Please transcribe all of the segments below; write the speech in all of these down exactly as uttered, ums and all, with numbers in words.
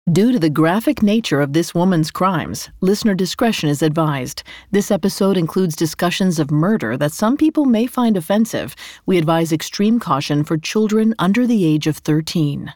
Due to the graphic nature of this woman's crimes, listener discretion is advised. This episode includes discussions of murder that some people may find offensive. We advise extreme caution for children under the age of thirteen.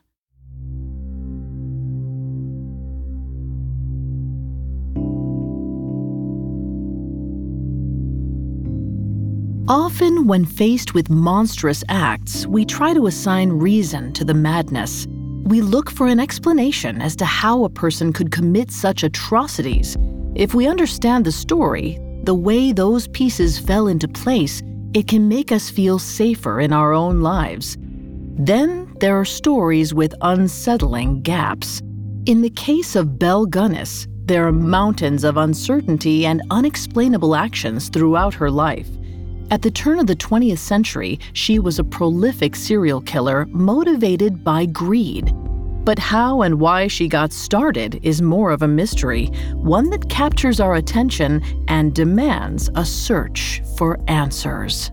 Often, when faced with monstrous acts, we try to assign reason to the madness. We look for an explanation as to how a person could commit such atrocities. If we understand the story, the way those pieces fell into place, it can make us feel safer in our own lives. Then there are stories with unsettling gaps. In the case of Belle Gunness, there are mountains of uncertainty and unexplainable actions throughout her life. At the turn of the twentieth century, she was a prolific serial killer motivated by greed. But how and why she got started is more of a mystery, one that captures our attention and demands a search for answers.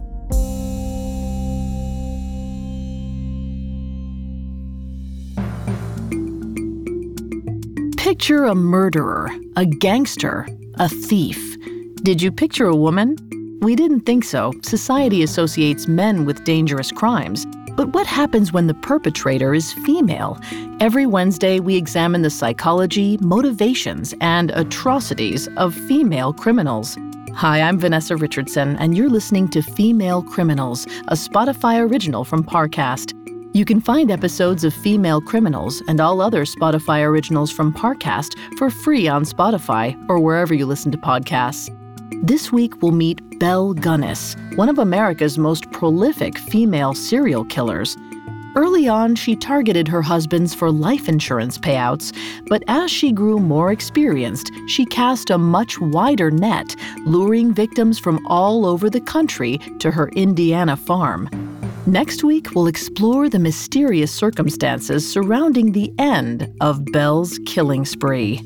Picture a murderer, a gangster, a thief. Did you picture a woman? We didn't think so. Society associates men with dangerous crimes. But what happens when the perpetrator is female? Every Wednesday, we examine the psychology, motivations, and atrocities of female criminals. Hi, I'm Vanessa Richardson, and you're listening to Female Criminals, a Spotify original from Parcast. You can find episodes of Female Criminals and all other Spotify originals from Parcast for free on Spotify or wherever you listen to podcasts. This week, we'll meet Belle Gunness, one of America's most prolific female serial killers. Early on, she targeted her husbands for life insurance payouts, but as she grew more experienced, she cast a much wider net, luring victims from all over the country to her Indiana farm. Next week, we'll explore the mysterious circumstances surrounding the end of Belle's killing spree.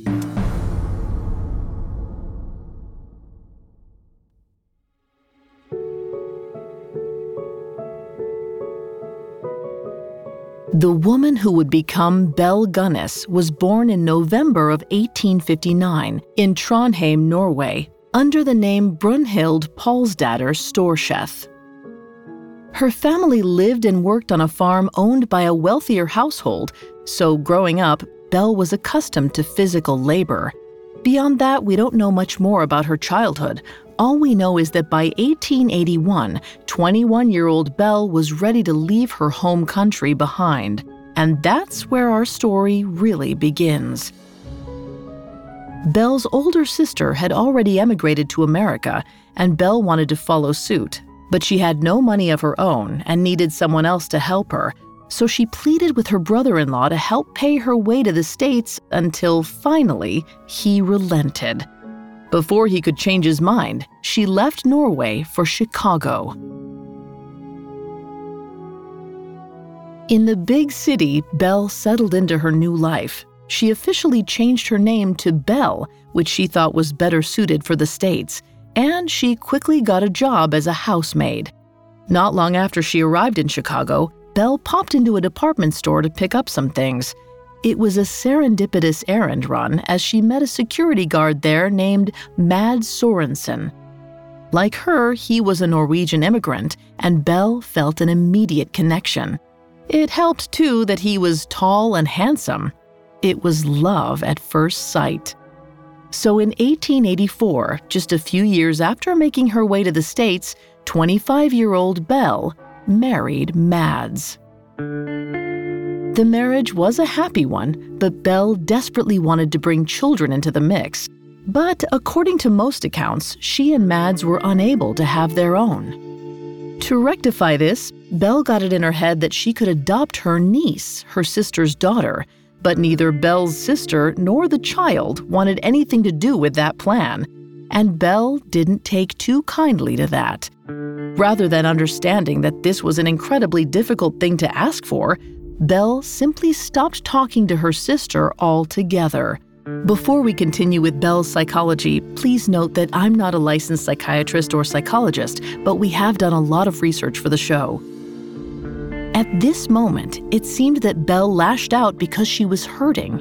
The woman who would become Belle Gunness was born in November of eighteen fifty-nine in Trondheim, Norway, under the name Brunhild Paulsdatter Storseth. Her family lived and worked on a farm owned by a wealthier household, so growing up, Belle was accustomed to physical labor. Beyond that, we don't know much more about her childhood. All we know is that by eighteen eighty-one, twenty-one-year-old Belle was ready to leave her home country behind. And that's where our story really begins. Belle's older sister had already emigrated to America, and Belle wanted to follow suit. But she had no money of her own and needed someone else to help her. So she pleaded with her brother-in-law to help pay her way to the States until finally he relented. Before he could change his mind, she left Norway for Chicago. In the big city, Belle settled into her new life. She officially changed her name to Belle, which she thought was better suited for the States, and she quickly got a job as a housemaid. Not long after she arrived in Chicago, Belle popped into a department store to pick up some things. It was a serendipitous errand run as she met a security guard there named Mads Sorensen. Like her, he was a Norwegian immigrant, and Belle felt an immediate connection. It helped, too, that he was tall and handsome. It was love at first sight. So in eighteen eighty-four, just a few years after making her way to the States, twenty-five-year-old Belle married Mads. The marriage was a happy one, but Belle desperately wanted to bring children into the mix. But according to most accounts, she and Mads were unable to have their own. To rectify this, Belle got it in her head that she could adopt her niece, her sister's daughter, but neither Belle's sister nor the child wanted anything to do with that plan, and Belle didn't take too kindly to that. Rather than understanding that this was an incredibly difficult thing to ask for, Belle simply stopped talking to her sister altogether. Before we continue with Belle's psychology, please note that I'm not a licensed psychiatrist or psychologist, but we have done a lot of research for the show. At this moment, it seemed that Belle lashed out because she was hurting.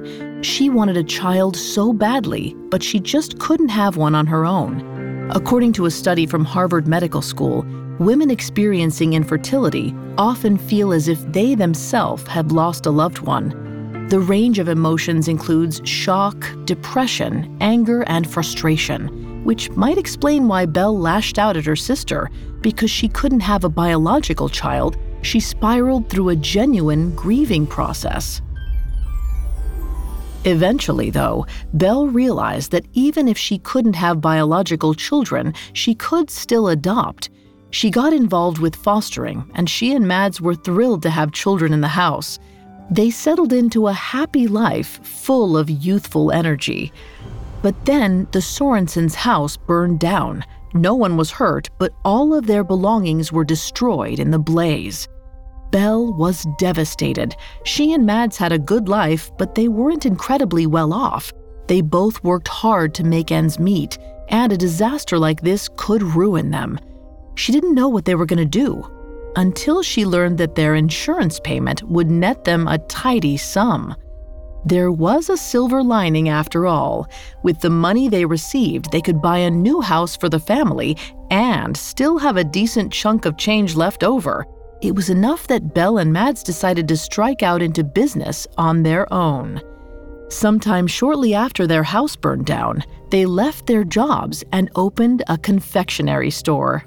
She wanted a child so badly, but she just couldn't have one on her own. According to a study from Harvard Medical School, women experiencing infertility often feel as if they themselves had lost a loved one. The range of emotions includes shock, depression, anger, and frustration, which might explain why Belle lashed out at her sister. Because she couldn't have a biological child, she spiraled through a genuine grieving process. Eventually, though, Belle realized that even if she couldn't have biological children, she could still adopt. She got involved with fostering, and she and Mads were thrilled to have children in the house. They settled into a happy life full of youthful energy. But then the Sorensens' house burned down. No one was hurt, but all of their belongings were destroyed in the blaze. Belle was devastated. She and Mads had a good life, but they weren't incredibly well off. They both worked hard to make ends meet, and a disaster like this could ruin them. She didn't know what they were going to do, until she learned that their insurance payment would net them a tidy sum. There was a silver lining after all. With the money they received, they could buy a new house for the family and still have a decent chunk of change left over. It was enough that Belle and Mads decided to strike out into business on their own. Sometime shortly after their house burned down, they left their jobs and opened a confectionery store.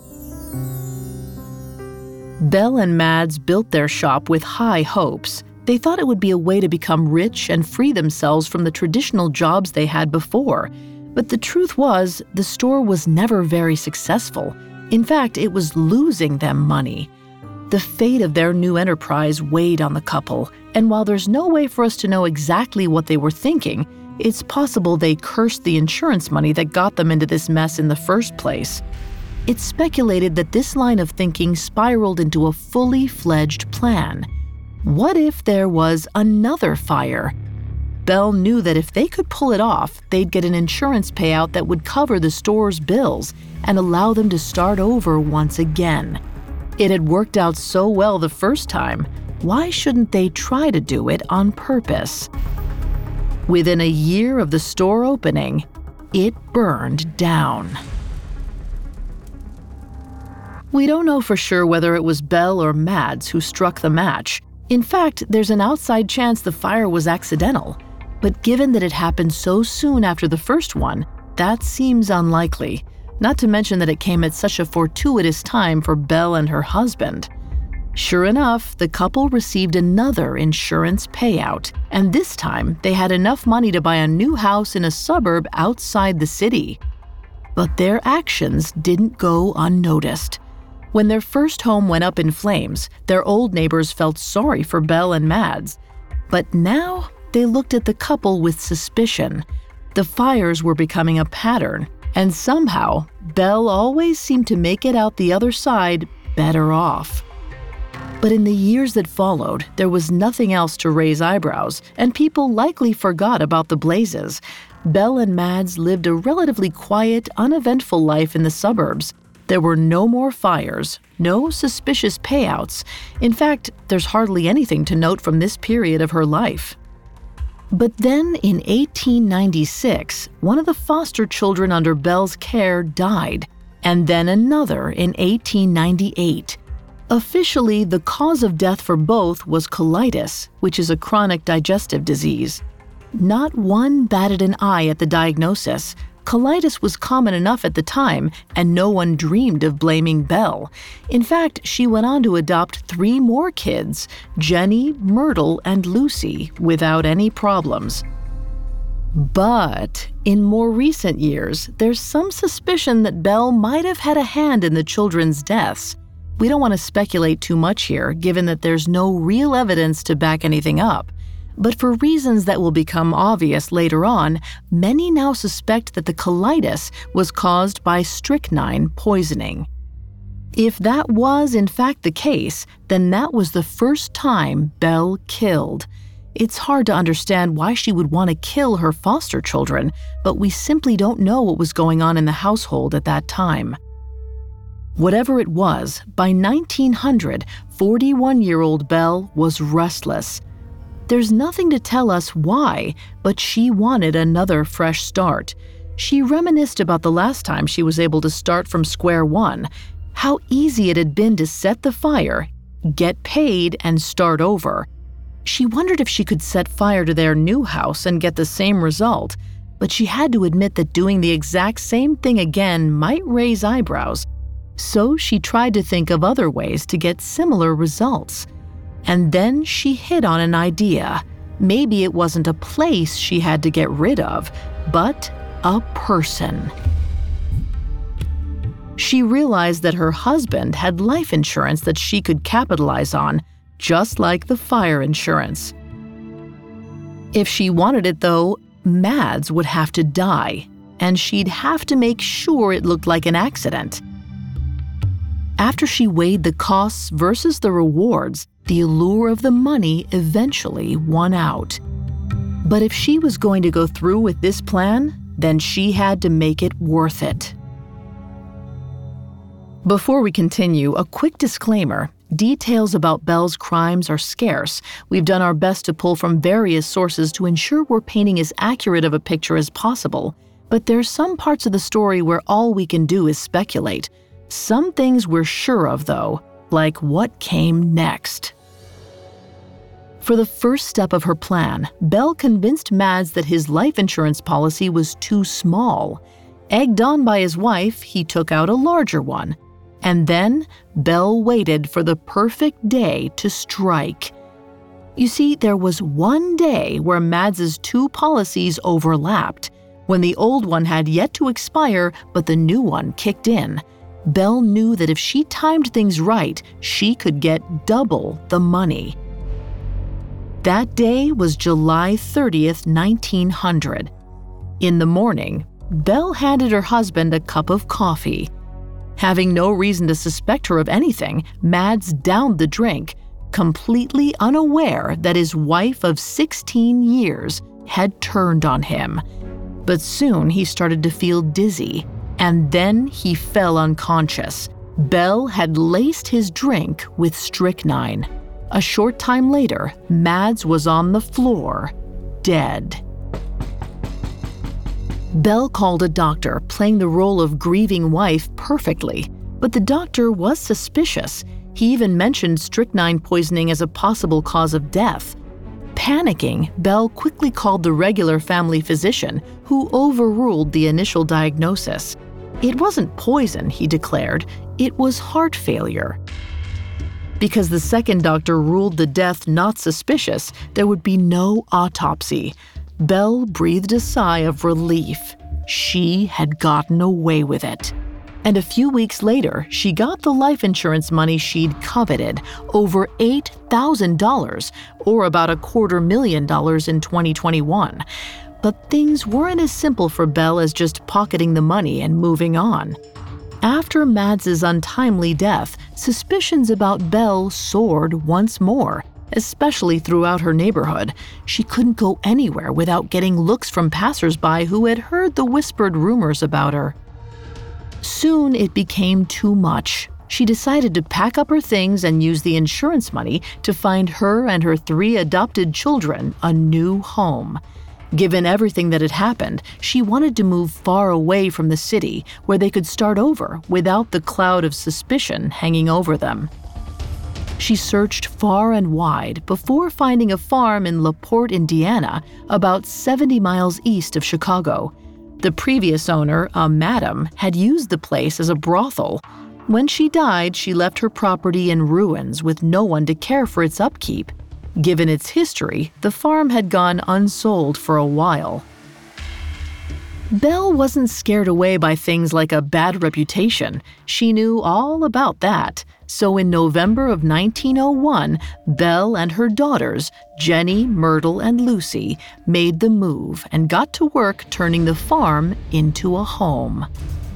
Belle and Mads built their shop with high hopes. They thought it would be a way to become rich and free themselves from the traditional jobs they had before. But the truth was, the store was never very successful. In fact, it was losing them money. The fate of their new enterprise weighed on the couple, and while there's no way for us to know exactly what they were thinking, it's possible they cursed the insurance money that got them into this mess in the first place. It's speculated that this line of thinking spiraled into a fully fledged plan. What if there was another fire? Belle knew that if they could pull it off, they'd get an insurance payout that would cover the store's bills and allow them to start over once again. It had worked out so well the first time. Why shouldn't they try to do it on purpose? Within a year of the store opening, it burned down. We don't know for sure whether it was Belle or Mads who struck the match. In fact, there's an outside chance the fire was accidental. But given that it happened so soon after the first one, that seems unlikely. Not to mention that it came at such a fortuitous time for Belle and her husband. Sure enough, the couple received another insurance payout, and this time they had enough money to buy a new house in a suburb outside the city. But their actions didn't go unnoticed. When their first home went up in flames, their old neighbors felt sorry for Belle and Mads. But now they looked at the couple with suspicion. The fires were becoming a pattern, and somehow Belle always seemed to make it out the other side better off. But in the years that followed, there was nothing else to raise eyebrows, and people likely forgot about the blazes. Belle and Mads lived a relatively quiet, uneventful life in the suburbs. There were no more fires, no suspicious payouts. In fact, there's hardly anything to note from this period of her life. But then in eighteen ninety-six, one of the foster children under Belle's care died, and then another in eighteen ninety-eight. Officially, the cause of death for both was colitis, which is a chronic digestive disease. Not one batted an eye at the diagnosis. Colitis was common enough at the time, and no one dreamed of blaming Belle. In fact, she went on to adopt three more kids, Jenny, Myrtle, and Lucy, without any problems. But in more recent years, there's some suspicion that Belle might have had a hand in the children's deaths. We don't want to speculate too much here, given that there's no real evidence to back anything up. But for reasons that will become obvious later on, many now suspect that the colitis was caused by strychnine poisoning. If that was in fact the case, then that was the first time Belle killed. It's hard to understand why she would want to kill her foster children, but we simply don't know what was going on in the household at that time. Whatever it was, by nineteen hundred, forty-one-year-old Belle was restless. There's nothing to tell us why, but she wanted another fresh start. She reminisced about the last time she was able to start from square one, how easy it had been to set the fire, get paid, and start over. She wondered if she could set fire to their new house and get the same result, but she had to admit that doing the exact same thing again might raise eyebrows. So she tried to think of other ways to get similar results. And then she hit on an idea. Maybe it wasn't a place she had to get rid of, but a person. She realized that her husband had life insurance that she could capitalize on, just like the fire insurance. If she wanted it, though, Mads would have to die, and she'd have to make sure it looked like an accident. After she weighed the costs versus the rewards, the allure of the money eventually won out. But if she was going to go through with this plan, then she had to make it worth it. Before we continue, a quick disclaimer. Details about Belle's crimes are scarce. We've done our best to pull from various sources to ensure we're painting as accurate of a picture as possible. But there's some parts of the story where all we can do is speculate. Some things we're sure of, though, like what came next. For the first step of her plan, Belle convinced Mads that his life insurance policy was too small. Egged on by his wife, he took out a larger one. And then, Belle waited for the perfect day to strike. You see, there was one day where Mads's two policies overlapped, when the old one had yet to expire but the new one kicked in. Belle knew that if she timed things right, she could get double the money. That day was July thirtieth, nineteen hundred. In the morning, Belle handed her husband a cup of coffee. Having no reason to suspect her of anything, Mads downed the drink, completely unaware that his wife of sixteen years had turned on him. But soon he started to feel dizzy, and then he fell unconscious. Belle had laced his drink with strychnine. A short time later, Mads was on the floor, dead. Belle called a doctor, playing the role of grieving wife perfectly, but the doctor was suspicious. He even mentioned strychnine poisoning as a possible cause of death. Panicking, Belle quickly called the regular family physician, who overruled the initial diagnosis. It wasn't poison, he declared, it was heart failure. Because the second doctor ruled the death not suspicious, there would be no autopsy. Belle breathed a sigh of relief. She had gotten away with it. And a few weeks later, she got the life insurance money she'd coveted, over eight thousand dollars, or about a quarter million dollars in twenty twenty-one. But things weren't as simple for Belle as just pocketing the money and moving on. After Mads's untimely death, suspicions about Belle soared once more. Especially throughout her neighborhood. She couldn't go anywhere without getting looks from passersby who had heard the whispered rumors about her. Soon it became too much. She decided to pack up her things and use the insurance money to find her and her three adopted children a new home. Given everything that had happened, she wanted to move far away from the city where they could start over without the cloud of suspicion hanging over them. She searched far and wide before finding a farm in LaPorte, Indiana, about seventy miles east of Chicago. The previous owner, a madam, had used the place as a brothel. When she died, she left her property in ruins with no one to care for its upkeep. Given its history, the farm had gone unsold for a while. Belle wasn't scared away by things like a bad reputation. She knew all about that. So in November of nineteen oh one, Belle and her daughters, Jenny, Myrtle, and Lucy, made the move and got to work turning the farm into a home.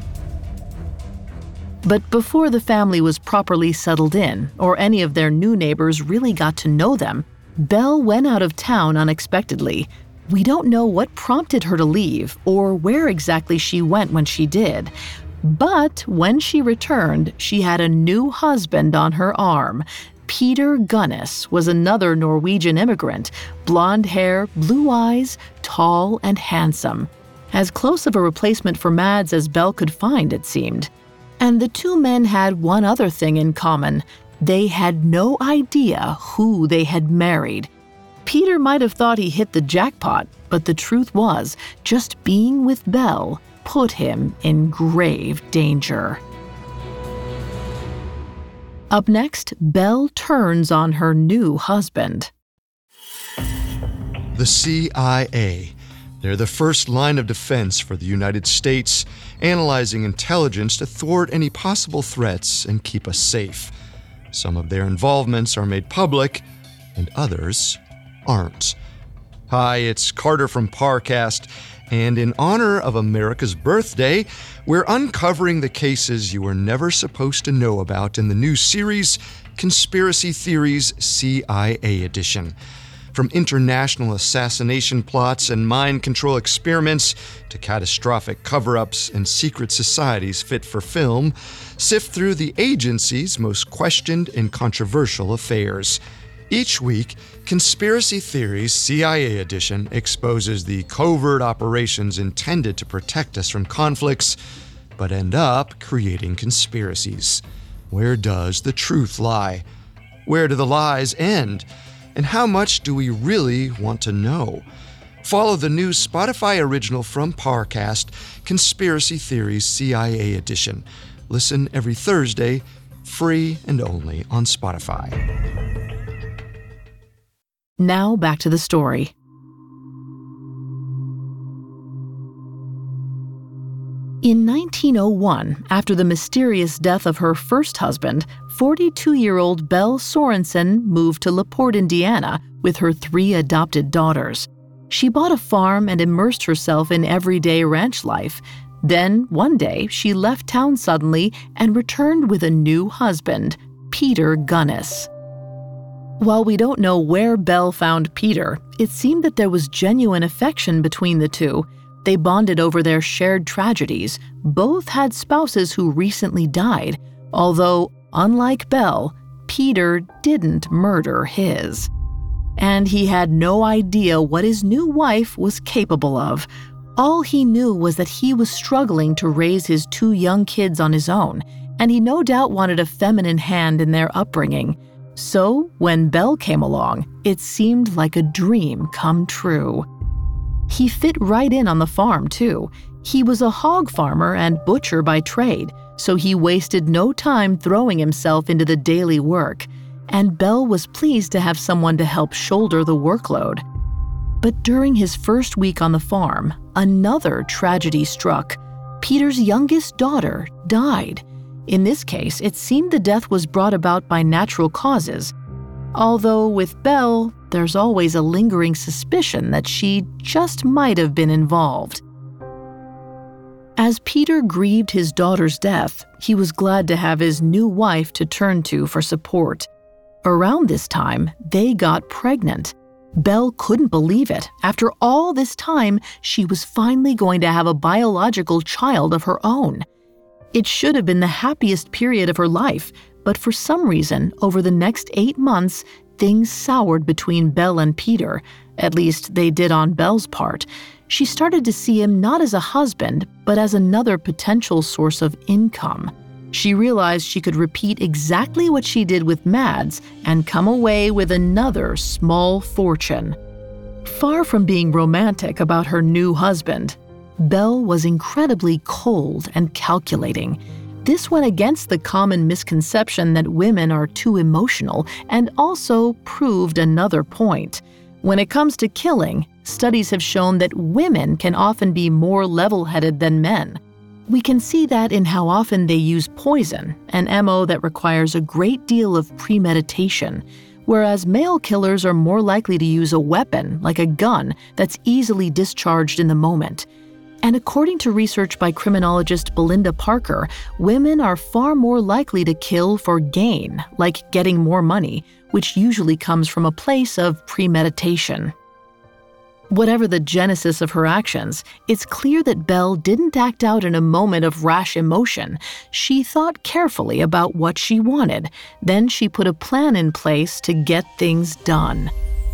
But before the family was properly settled in, or any of their new neighbors really got to know them, Belle went out of town unexpectedly. We don't know what prompted her to leave or where exactly she went when she did. But when she returned, she had a new husband on her arm. Peter Gunnis was another Norwegian immigrant, blonde hair, blue eyes, tall and handsome. As close of a replacement for Mads as Belle could find, it seemed. And the two men had one other thing in common. They had no idea who they had married. Peter might have thought he hit the jackpot, but the truth was, just being with Belle put him in grave danger. Up next, Belle turns on her new husband. The C I A. They're the first line of defense for the United States, analyzing intelligence to thwart any possible threats and keep us safe. Some of their involvements are made public, and others aren't. Hi, it's Carter from Parcast, and in honor of America's birthday, we're uncovering the cases you were never supposed to know about in the new series, Conspiracy Theories C I A Edition. From international assassination plots and mind control experiments to catastrophic cover-ups and secret societies fit for film, sift through the agency's most questioned and controversial affairs. Each week, Conspiracy Theories C I A Edition exposes the covert operations intended to protect us from conflicts, but end up creating conspiracies. Where does the truth lie? Where do the lies end? And how much do we really want to know? Follow the new Spotify original from Parcast, Conspiracy Theories C I A Edition. Listen every Thursday, free and only on Spotify. Now back to the story. In nineteen oh one, after the mysterious death of her first husband, forty-two-year-old Belle Sorensen moved to LaPorte, Indiana, with her three adopted daughters. She bought a farm and immersed herself in everyday ranch life. Then, one day, she left town suddenly and returned with a new husband, Peter Gunnis. While we don't know where Belle found Peter, it seemed that there was genuine affection between the two. They bonded over their shared tragedies. Both had spouses who recently died, although, unlike Belle, Peter didn't murder his. And he had no idea what his new wife was capable of. All he knew was that he was struggling to raise his two young kids on his own, and he no doubt wanted a feminine hand in their upbringing. So, when Belle came along, it seemed like a dream come true. He fit right in on the farm, too. He was a hog farmer and butcher by trade, so he wasted no time throwing himself into the daily work. And Belle was pleased to have someone to help shoulder the workload. But during his first week on the farm, another tragedy struck. Peter's youngest daughter died. In this case, it seemed the death was brought about by natural causes. Although with Belle, there's always a lingering suspicion that she just might have been involved. As Peter grieved his daughter's death, he was glad to have his new wife to turn to for support. Around this time, they got pregnant. Belle couldn't believe it. After all this time, she was finally going to have a biological child of her own. It should have been the happiest period of her life, but for some reason, over the next eight months, things soured between Belle and Peter. At least they did on Belle's part. She started to see him not as a husband, but as another potential source of income. She realized she could repeat exactly what she did with Mads and come away with another small fortune. Far from being romantic about her new husband, Belle was incredibly cold and calculating. This went against the common misconception that women are too emotional and also proved another point. When it comes to killing, studies have shown that women can often be more level-headed than men. We can see that in how often they use poison, an M O that requires a great deal of premeditation, whereas male killers are more likely to use a weapon, like a gun, that's easily discharged in the moment. And according to research by criminologist Belinda Parker, women are far more likely to kill for gain, like getting more money, which usually comes from a place of premeditation. Whatever the genesis of her actions, it's clear that Belle didn't act out in a moment of rash emotion. She thought carefully about what she wanted. Then she put a plan in place to get things done.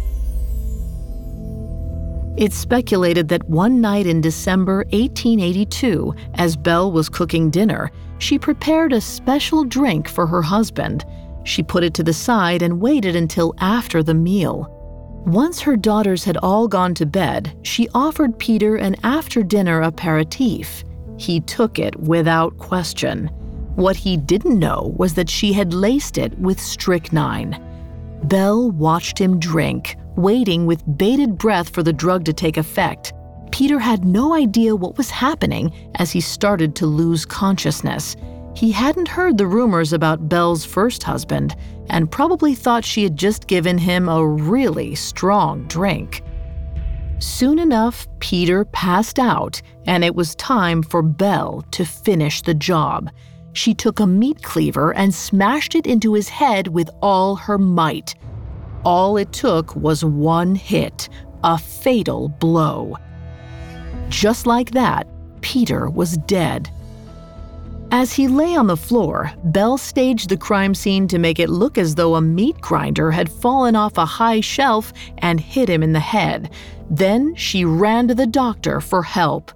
It's speculated that one night in December eighteen eighty-two, as Belle was cooking dinner, she prepared a special drink for her husband. She put it to the side and waited until after the meal. Once her daughters had all gone to bed, she offered Peter an after-dinner aperitif. He took it without question. What he didn't know was that she had laced it with strychnine. Belle watched him drink, waiting with bated breath for the drug to take effect. Peter had no idea what was happening as he started to lose consciousness. He hadn't heard the rumors about Belle's first husband and probably thought she had just given him a really strong drink. Soon enough, Peter passed out, and it was time for Belle to finish the job. She took a meat cleaver and smashed it into his head with all her might. All it took was one hit, a fatal blow. Just like that, Peter was dead. As he lay on the floor, Belle staged the crime scene to make it look as though a meat grinder had fallen off a high shelf and hit him in the head. Then she ran to the doctor for help.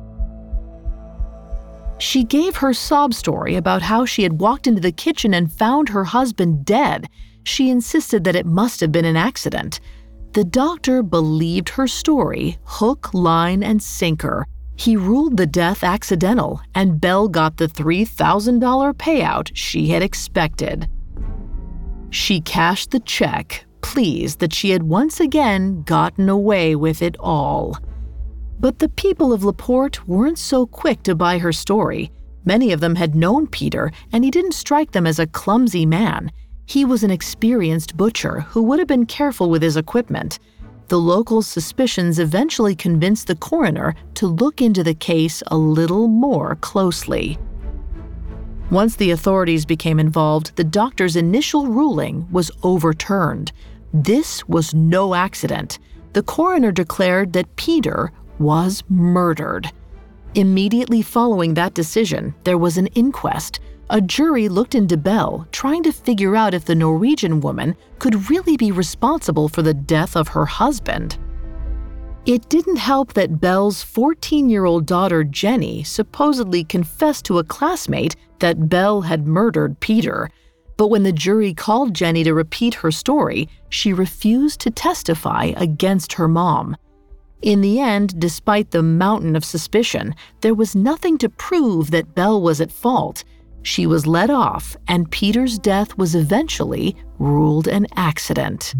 She gave her sob story about how she had walked into the kitchen and found her husband dead. She insisted that it must have been an accident. The doctor believed her story, hook, line, and sinker. He ruled the death accidental, and Belle got the three thousand dollars payout she had expected. She cashed the check, pleased that she had once again gotten away with it all. But the people of LaPorte weren't so quick to buy her story. Many of them had known Peter, and he didn't strike them as a clumsy man. He was an experienced butcher who would have been careful with his equipment. The locals' suspicions eventually convinced the coroner to look into the case a little more closely. Once the authorities became involved, the doctor's initial ruling was overturned. This was no accident. The coroner declared that Peter was murdered. Immediately following that decision, there was an inquest. A jury looked into Belle, trying to figure out if the Norwegian woman could really be responsible for the death of her husband. It didn't help that Belle's fourteen-year-old daughter Jenny supposedly confessed to a classmate that Belle had murdered Peter. But when the jury called Jenny to repeat her story, she refused to testify against her mom. In the end, despite the mountain of suspicion, there was nothing to prove that Belle was at fault. She was let off, and Peter's death was eventually ruled an accident.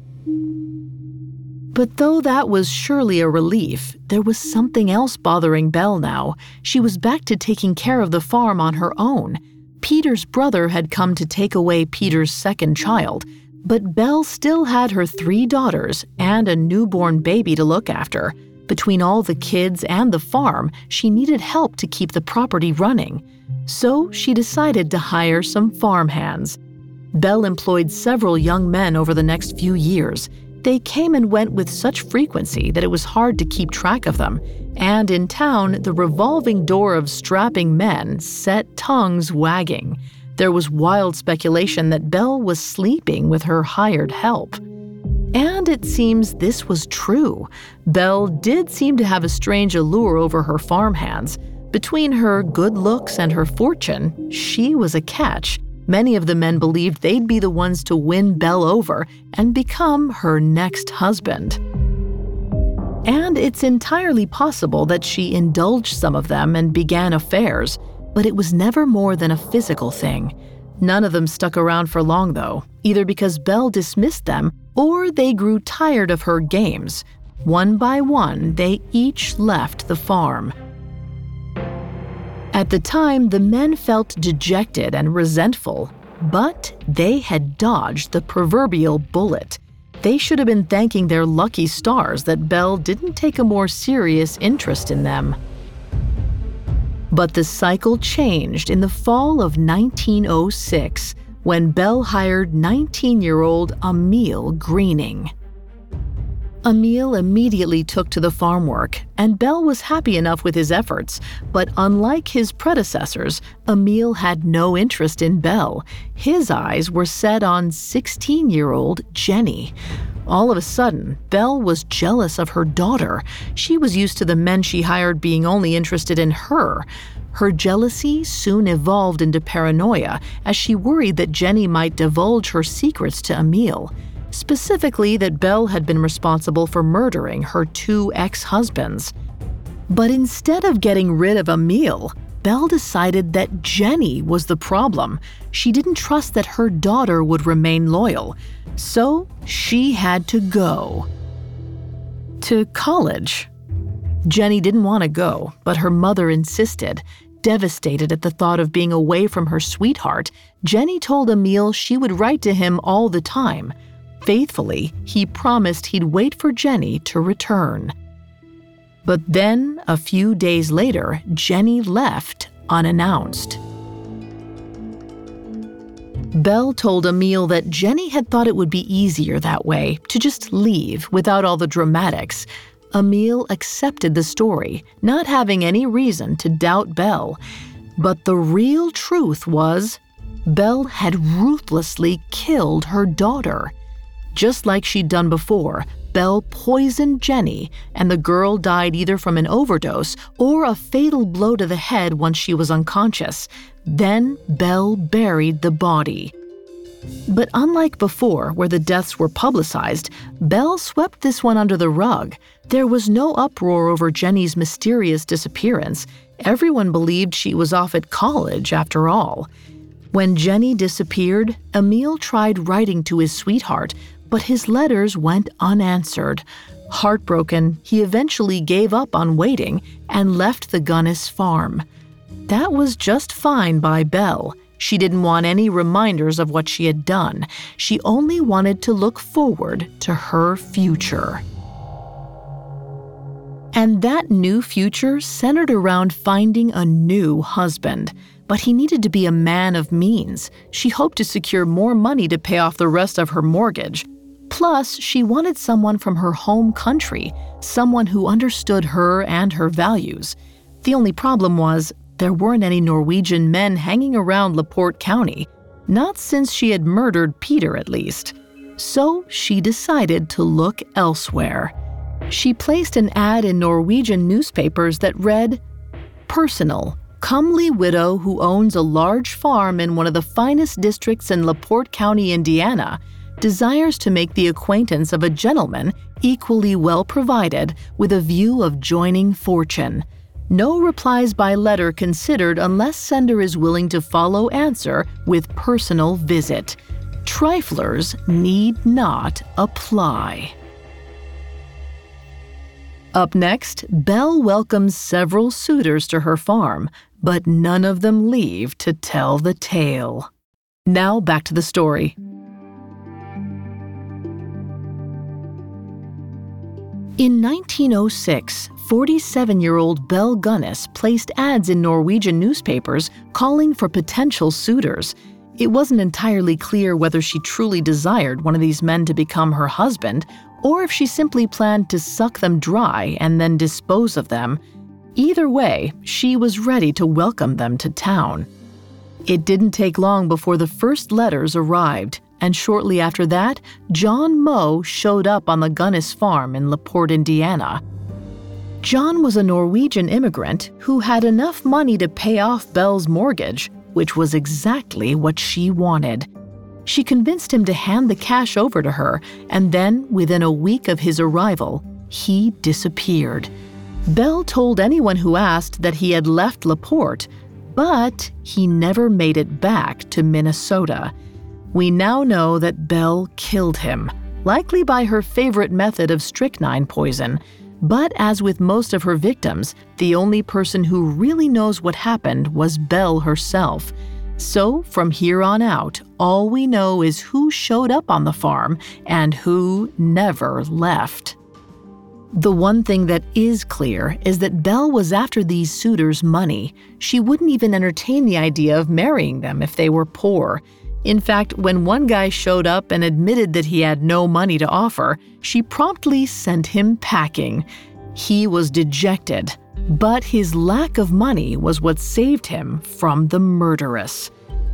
But though that was surely a relief, there was something else bothering Belle now. She was back to taking care of the farm on her own. Peter's brother had come to take away Peter's second child, but Belle still had her three daughters and a newborn baby to look after. Between all the kids and the farm, she needed help to keep the property running. So she decided to hire some farmhands. Belle employed several young men over the next few years. They came and went with such frequency that it was hard to keep track of them. And in town, the revolving door of strapping men set tongues wagging. There was wild speculation that Belle was sleeping with her hired help. And it seems this was true. Belle did seem to have a strange allure over her farmhands. Between her good looks and her fortune, she was a catch. Many of the men believed they'd be the ones to win Belle over and become her next husband. And it's entirely possible that she indulged some of them and began affairs, but it was never more than a physical thing. None of them stuck around for long, though, either because Belle dismissed them or they grew tired of her games. One by one, they each left the farm. At the time, the men felt dejected and resentful, but they had dodged the proverbial bullet. They should have been thanking their lucky stars that Belle didn't take a more serious interest in them. But the cycle changed in the fall of nineteen oh six, when Belle hired nineteen-year-old Emil Greening. Emil immediately took to the farm work, and Belle was happy enough with his efforts. But unlike his predecessors, Emil had no interest in Belle. His eyes were set on sixteen-year-old Jenny. All of a sudden, Belle was jealous of her daughter. She was used to the men she hired being only interested in her. Her jealousy soon evolved into paranoia as she worried that Jenny might divulge her secrets to Emil. Specifically that Belle had been responsible for murdering her two ex-husbands. But instead of getting rid of Emil, Belle decided that Jenny was the problem. She didn't trust that her daughter would remain loyal, so she had to go. To college. Jenny didn't want to go, but her mother insisted. Devastated at the thought of being away from her sweetheart, Jenny told Emil she would write to him all the time. Faithfully, he promised he'd wait for Jenny to return. But then, a few days later, Jenny left unannounced. Belle told Emil that Jenny had thought it would be easier that way, to just leave without all the dramatics. Emil accepted the story, not having any reason to doubt Belle. But the real truth was, Belle had ruthlessly killed her daughter. Just like she'd done before, Belle poisoned Jenny, and the girl died either from an overdose or a fatal blow to the head once she was unconscious. Then Belle buried the body. But unlike before, where the deaths were publicized, Belle swept this one under the rug. There was no uproar over Jenny's mysterious disappearance. Everyone believed she was off at college, after all. When Jenny disappeared, Emil tried writing to his sweetheart, but his letters went unanswered. Heartbroken, he eventually gave up on waiting and left the Gunnis farm. That was just fine by Belle. She didn't want any reminders of what she had done. She only wanted to look forward to her future. And that new future centered around finding a new husband. But he needed to be a man of means. She hoped to secure more money to pay off the rest of her mortgage. Plus, she wanted someone from her home country, someone who understood her and her values. The only problem was, there weren't any Norwegian men hanging around LaPorte County, not since she had murdered Peter at least. So she decided to look elsewhere. She placed an ad in Norwegian newspapers that read, "Personal, comely widow who owns a large farm in one of the finest districts in LaPorte County, Indiana, desires to make the acquaintance of a gentleman equally well provided with a view of joining fortune. No replies by letter considered unless sender is willing to follow answer with personal visit. Triflers need not apply." Up next, Belle welcomes several suitors to her farm, but none of them leave to tell the tale. Now back to the story. In nineteen oh six, forty-seven-year-old Belle Gunnis placed ads in Norwegian newspapers calling for potential suitors. It wasn't entirely clear whether she truly desired one of these men to become her husband, or if she simply planned to suck them dry and then dispose of them. Either way, she was ready to welcome them to town. It didn't take long before the first letters arrived, and shortly after that, John Moe showed up on the Gunnis farm in LaPorte, Indiana. John was a Norwegian immigrant who had enough money to pay off Belle's mortgage, which was exactly what she wanted. She convinced him to hand the cash over to her, and then, within a week of his arrival, he disappeared. Belle told anyone who asked that he had left LaPorte, but he never made it back to Minnesota. We now know that Belle killed him, likely by her favorite method of strychnine poison. But as with most of her victims, the only person who really knows what happened was Belle herself. So from here on out, all we know is who showed up on the farm and who never left. The one thing that is clear is that Belle was after these suitors' money. She wouldn't even entertain the idea of marrying them if they were poor. In fact, when one guy showed up and admitted that he had no money to offer, she promptly sent him packing. He was dejected, but his lack of money was what saved him from the murderess.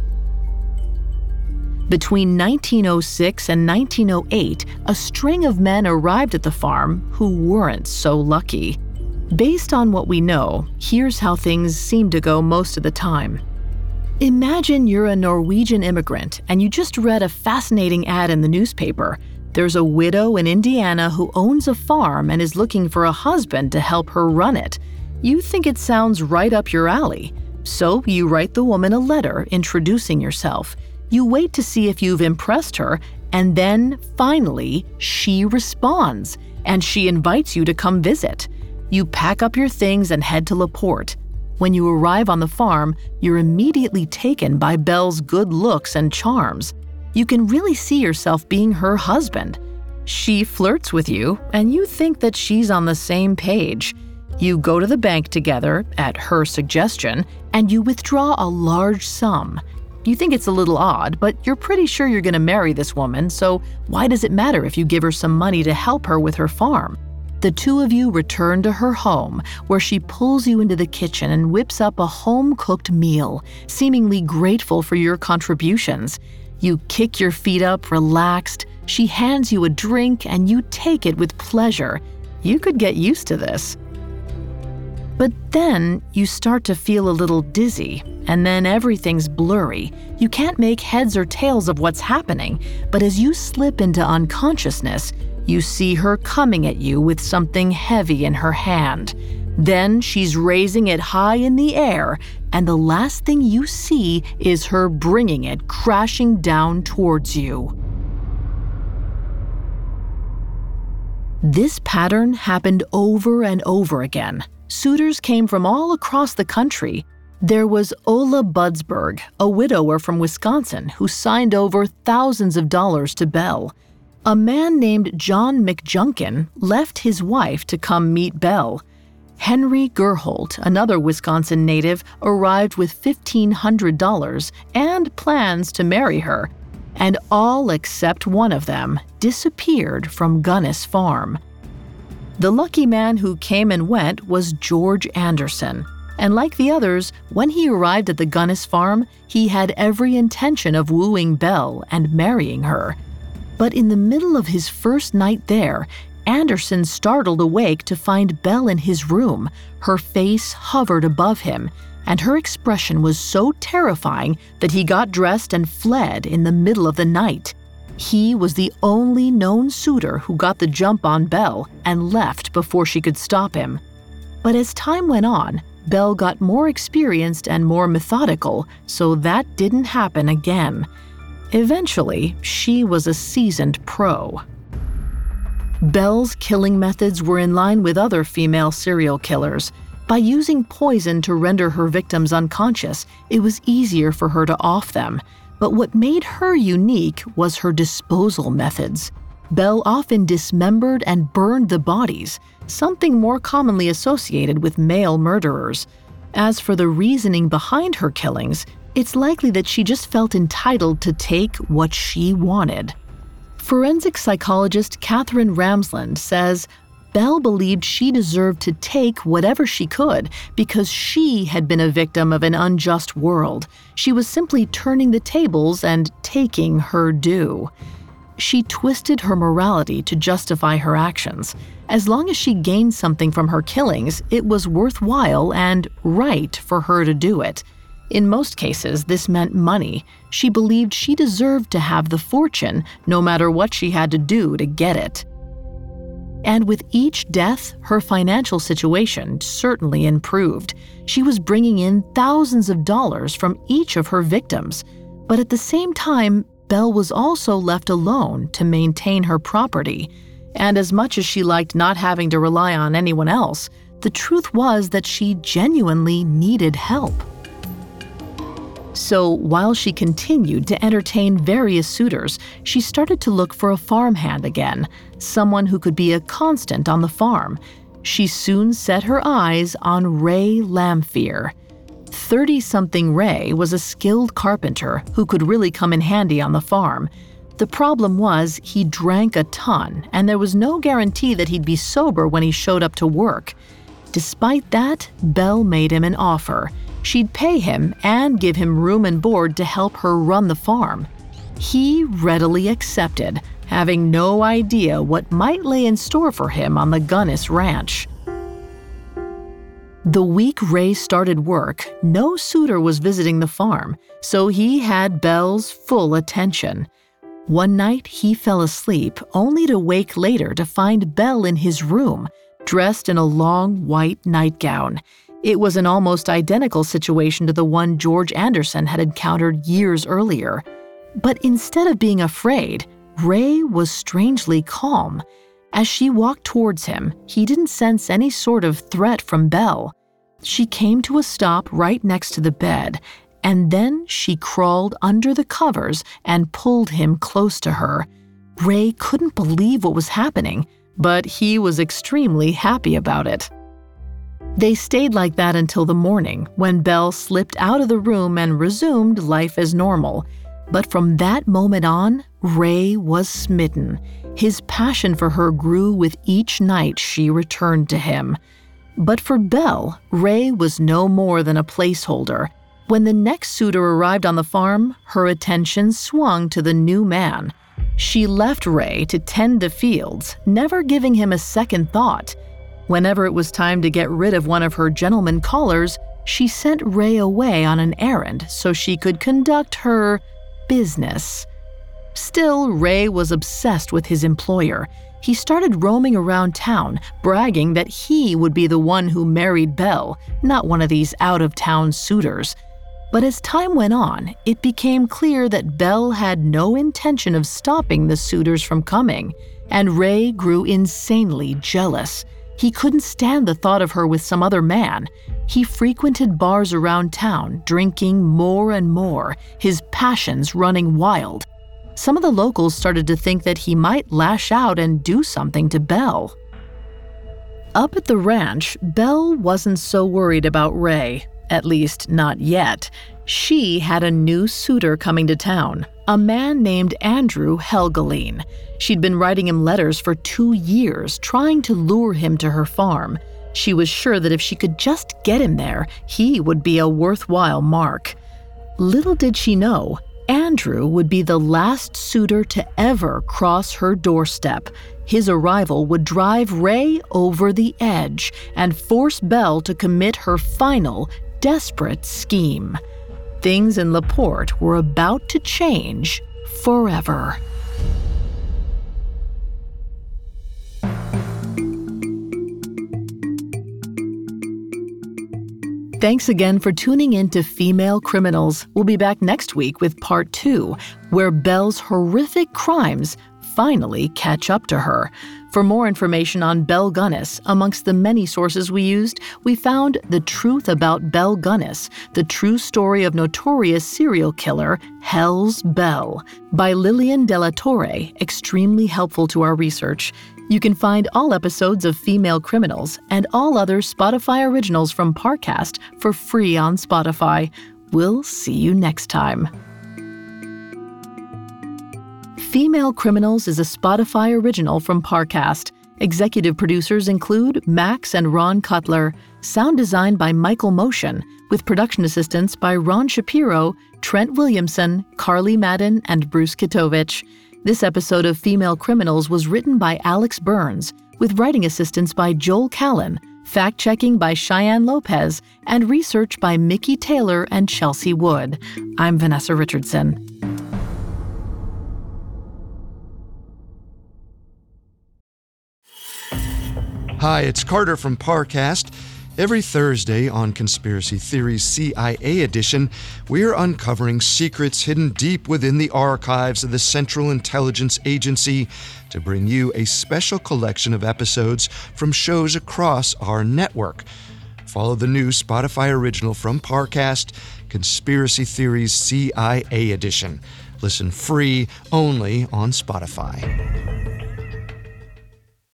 Between nineteen oh six and nineteen oh eight, a string of men arrived at the farm who weren't so lucky. Based on what we know, here's how things seem to go most of the time. Imagine you're a Norwegian immigrant and you just read a fascinating ad in the newspaper. There's a widow in Indiana who owns a farm and is looking for a husband to help her run it. You think it sounds right up your alley. So you write the woman a letter introducing yourself. You wait to see if you've impressed her, and then, finally, she responds, and she invites you to come visit. You pack up your things and head to LaPorte. When you arrive on the farm, you're immediately taken by Belle's good looks and charms. You can really see yourself being her husband. She flirts with you, and you think that she's on the same page. You go to the bank together, at her suggestion, and you withdraw a large sum. You think it's a little odd, but you're pretty sure you're going to marry this woman, so why does it matter if you give her some money to help her with her farm? The two of you return to her home, where she pulls you into the kitchen and whips up a home-cooked meal, seemingly grateful for your contributions. You kick your feet up, relaxed. She hands you a drink, and you take it with pleasure. You could get used to this. But then you start to feel a little dizzy, and then everything's blurry. You can't make heads or tails of what's happening, but as you slip into unconsciousness, you see her coming at you with something heavy in her hand. Then she's raising it high in the air, and the last thing you see is her bringing it crashing down towards you. This pattern happened over and over again. Suitors came from all across the country. There was Ola Budsberg, a widower from Wisconsin, who signed over thousands of dollars to Belle. A man named John McJunkin left his wife to come meet Belle. Henry Gerholt, another Wisconsin native, arrived with fifteen hundred dollars and plans to marry her, and all except one of them disappeared from Gunnis Farm. The lucky man who came and went was George Anderson, and like the others, when he arrived at the Gunnis Farm, he had every intention of wooing Belle and marrying her. But in the middle of his first night there, Anderson startled awake to find Belle in his room. Her face hovered above him, and her expression was so terrifying that he got dressed and fled in the middle of the night. He was the only known suitor who got the jump on Belle and left before she could stop him. But as time went on, Belle got more experienced and more methodical, so that didn't happen again. Eventually, she was a seasoned pro. Belle's killing methods were in line with other female serial killers. By using poison to render her victims unconscious, it was easier for her to off them. But what made her unique was her disposal methods. Belle often dismembered and burned the bodies, something more commonly associated with male murderers. As for the reasoning behind her killings, it's likely that she just felt entitled to take what she wanted. Forensic psychologist Catherine Ramsland says Belle believed she deserved to take whatever she could because she had been a victim of an unjust world. She was simply turning the tables and taking her due. She twisted her morality to justify her actions. As long as she gained something from her killings, it was worthwhile and right for her to do it. In most cases, this meant money. She believed she deserved to have the fortune, no matter what she had to do to get it. And with each death, her financial situation certainly improved. She was bringing in thousands of dollars from each of her victims. But at the same time, Belle was also left alone to maintain her property. And as much as she liked not having to rely on anyone else, the truth was that she genuinely needed help. So while she continued to entertain various suitors, she started to look for a farmhand again, someone who could be a constant on the farm. She soon set her eyes on Ray Lamphere. thirty-something Ray was a skilled carpenter who could really come in handy on the farm. The problem was he drank a ton, and there was no guarantee that he'd be sober when he showed up to work. Despite that, Belle made him an offer. She'd pay him and give him room and board to help her run the farm. He readily accepted, having no idea what might lay in store for him on the Gunnis ranch. The week Ray started work, no suitor was visiting the farm, so he had Belle's full attention. One night, he fell asleep, only to wake later to find Belle in his room, dressed in a long white nightgown. It was an almost identical situation to the one George Anderson had encountered years earlier. But instead of being afraid, Ray was strangely calm. As she walked towards him, he didn't sense any sort of threat from Belle. She came to a stop right next to the bed, and then she crawled under the covers and pulled him close to her. Ray couldn't believe what was happening, but he was extremely happy about it. They stayed like that until the morning, when Belle slipped out of the room and resumed life as normal. But from that moment on, Ray was smitten. His passion for her grew with each night she returned to him. But for Belle, Ray was no more than a placeholder. When the next suitor arrived on the farm, her attention swung to the new man. She left Ray to tend the fields, never giving him a second thought. Whenever it was time to get rid of one of her gentleman callers, she sent Ray away on an errand so she could conduct her business. Still, Ray was obsessed with his employer. He started roaming around town, bragging that he would be the one who married Belle, not one of these out-of-town suitors. But as time went on, it became clear that Belle had no intention of stopping the suitors from coming, and Ray grew insanely jealous. He couldn't stand the thought of her with some other man. He frequented bars around town, drinking more and more, his passions running wild. Some of the locals started to think that he might lash out and do something to Belle. Up at the ranch, Belle wasn't so worried about Ray, at least not yet. She had a new suitor coming to town, a man named Andrew Helgelien. She'd been writing him letters for two years, trying to lure him to her farm. She was sure that if she could just get him there, he would be a worthwhile mark. Little did she know, Andrew would be the last suitor to ever cross her doorstep. His arrival would drive Ray over the edge and force Belle to commit her final, desperate scheme. Things in LaPorte were about to change forever. Thanks again for tuning in to Female Criminals. We'll be back next week with part two, where Belle's horrific crimes finally catch up to her. For more information on Belle Gunnis, amongst the many sources we used, we found The Truth About Belle Gunnis, the true story of notorious serial killer Hell's Belle, by Lillian De La Torre, extremely helpful to our research. You can find all episodes of Female Criminals and all other Spotify originals from Parcast for free on Spotify. We'll see you next time. Female Criminals is a Spotify original from Parcast. Executive producers include Max and Ron Cutler. Sound design by Michael Motion, with production assistance by Ron Shapiro, Trent Williamson, Carly Madden, and Bruce Kitovich. This episode of Female Criminals was written by Alex Burns, with writing assistance by Joel Callan, fact-checking by Cheyenne Lopez, and research by Mickey Taylor and Chelsea Wood. I'm Vanessa Richardson. Hi, it's Carter from Parcast. Every Thursday on Conspiracy Theories C I A Edition, we're uncovering secrets hidden deep within the archives of the Central Intelligence Agency to bring you a special collection of episodes from shows across our network. Follow the new Spotify original from Parcast, Conspiracy Theories C I A Edition. Listen free only on Spotify.